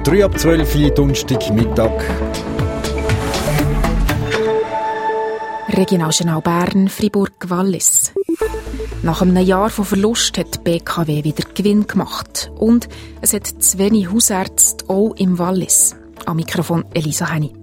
3 ab 12 Uhr, Donnerstag Mittag. Regionaljournal Bern, Fribourg-Wallis. Nach einem Jahr von Verlust hat die BKW wieder Gewinn gemacht. Und es hat zu wenig Hausärzte, auch im Wallis. Am Mikrofon Elisa Henny.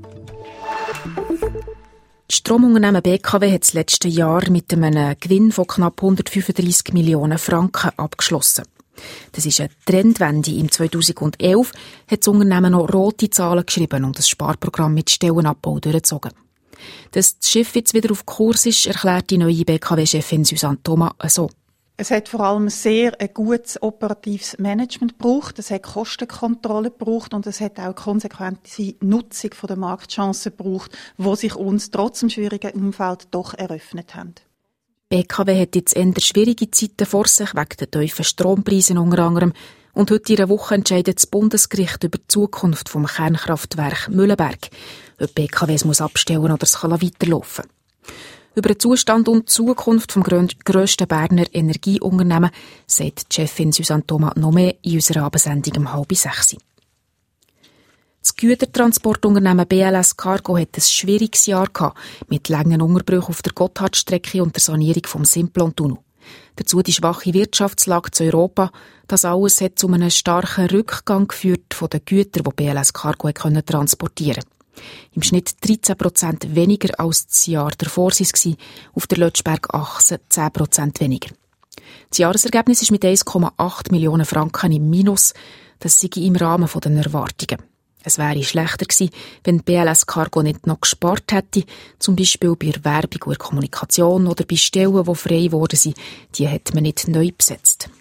Das Stromunternehmen BKW hat das letzte Jahr mit einem Gewinn von knapp 135 Millionen Franken abgeschlossen. Das ist eine Trendwende. Im 2011 hat das Unternehmen noch rote Zahlen geschrieben und ein Sparprogramm mit Stellenabbau durchgezogen. Dass das Schiff jetzt wieder auf Kurs ist, erklärt die neue BKW-Chefin Susanne Thoma so. Es hat vor allem sehr ein gutes operatives Management gebraucht, es hat Kostenkontrolle gebraucht und es hat auch konsequente Nutzung der Marktchancen gebraucht, die sich uns trotz dem schwierigen Umfeld doch eröffnet haben. Die BKW hat jetzt eher schwierige Zeiten vor sich, wegen der tiefen Strompreise unter anderem. Und heute in einer Woche entscheidet das Bundesgericht über die Zukunft vom Kernkraftwerk Mühleberg. Ob die BKW es muss abstellen oder es kann weiterlaufen. Über den Zustand und die Zukunft vom grössten Berner Energieunternehmen sagt die Chefin Susanne Thoma noch mehr in unserer Abendsendung um 5:30. Das Gütertransportunternehmen BLS Cargo hat ein schwieriges Jahr gehabt, mit langen Unterbrüchen auf der Gotthardstrecke und der Sanierung vom Simplon-Tunnel. Dazu die schwache Wirtschaftslage zu Europa. Das alles hat zu einem starken Rückgang geführt von den Gütern, die BLS Cargo transportieren konnte. Im Schnitt 13% weniger als das Jahr davor war es, auf der Lötschberg-Achse 10% weniger. Das Jahresergebnis ist mit 1,8 Millionen Franken im Minus. Das sei im Rahmen der Erwartungen. Es wäre schlechter gewesen, wenn die BLS Cargo nicht noch gespart hätte, zum Beispiel bei der Werbung und der Kommunikation oder bei Stellen, die frei geworden sind, die hat man nicht neu besetzt.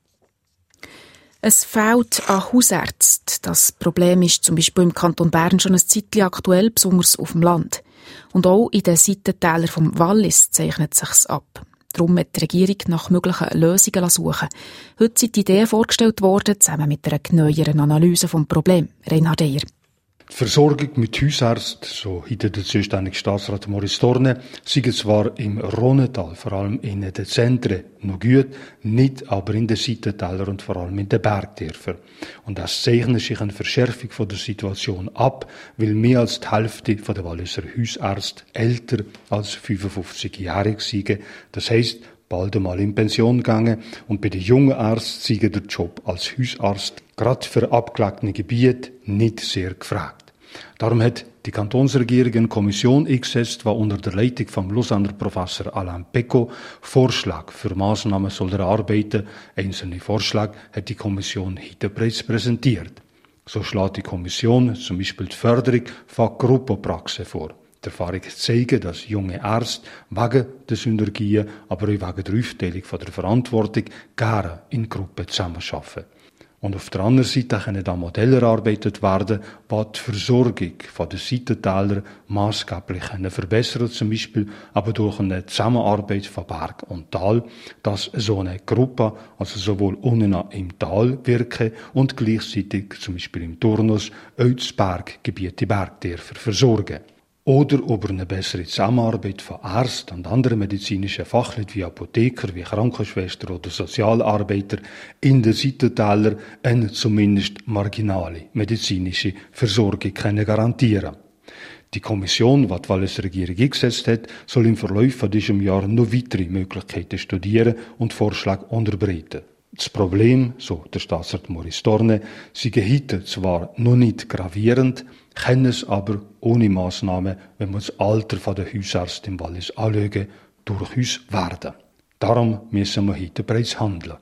Es fehlt an Hausärzten. Das Problem ist zum Beispiel im Kanton Bern schon ein Zeitchen aktuell, besonders auf dem Land. Und auch in den Seitentälern vom Wallis zeichnet es sich ab. Darum hat die Regierung nach möglichen Lösungen suchen. Heute sind Ideen vorgestellt worden, zusammen mit einer genaueren Analyse des Problems. Reinhard Eyer. Die Versorgung mit Hausärzten, so heute der zuständige Staatsrat Maurice Thorne, sei zwar im Rhônetal, vor allem in den Zentren, noch gut, nicht aber in den Seitentälern und vor allem in den Bergdörfern. Und das zeichnet sich eine Verschärfung von der Situation ab, weil mehr als die Hälfte der Walliser Hausärzte älter als 55-jährig sind. Das heisst, bald einmal in Pension gegangen und bei den jungen Ärzten sei der Job als Hausarzt gerade für abgelegene Gebiete nicht sehr gefragt. Darum hat die Kantonsregierung eine Kommission eingesetzt, die unter der Leitung vom Lausanner Professor Alain Pecot Vorschläge für Massnahmen soll erarbeiten. Einzelne Vorschläge hat die Kommission heute bereits präsentiert. So schlägt die Kommission zum Beispiel die Förderung von Gruppenpraxen vor. Die Erfahrungen zeigen, dass junge Ärzte wegen der Synergien, aber auch wegen der Aufteilung von der Verantwortung gerne in Gruppen zusammenarbeiten. Und auf der anderen Seite können da Modelle erarbeitet werden, die die Versorgung der Seitentäler maßgeblich verbessern, zum Beispiel aber durch eine Zusammenarbeit von Berg und Tal, dass so eine Gruppe, also sowohl unten im Tal wirken und gleichzeitig zum Beispiel im Turnus auch das Berggebiet, die Bergdörfer versorgen. Oder über eine bessere Zusammenarbeit von Ärzten und anderen medizinischen Fachleuten wie Apotheker, wie Krankenschwestern oder Sozialarbeiter in den Seitentälern eine zumindest marginale medizinische Versorgung garantieren. Die Kommission, die die Walliser Regierung eingesetzt hat, soll im Verlauf von diesem Jahr noch weitere Möglichkeiten studieren und Vorschläge unterbreiten. Das Problem, so der Staatsrat Maurice Thorne, sei heute zwar noch nicht gravierend, können es aber ohne Massnahmen, wenn wir das Alter der Hausärzte im Wallis anschauen, durchaus werden. Darum müssen wir heute bereits handeln.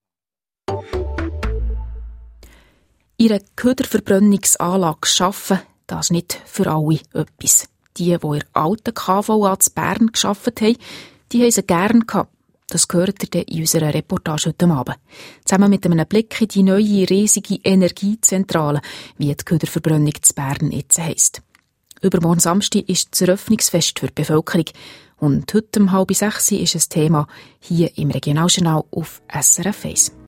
Ihre Köderverbrennungsanlage schaffen, das ist nicht für alle etwas. Die in der alten KVA zu Bern gearbeitet haben, die haben sie gern gehabt. Das gehört ihr in unserer Reportage heute Abend. Zusammen mit einem Blick in die neue, riesige Energiezentrale, wie die Köderverbrennung zu Bern jetzt heisst. Übermorgen Samstag ist das Eröffnungsfest für die Bevölkerung. Und heute um 5:30 ist ein Thema hier im Regionaljournal auf SRF 1.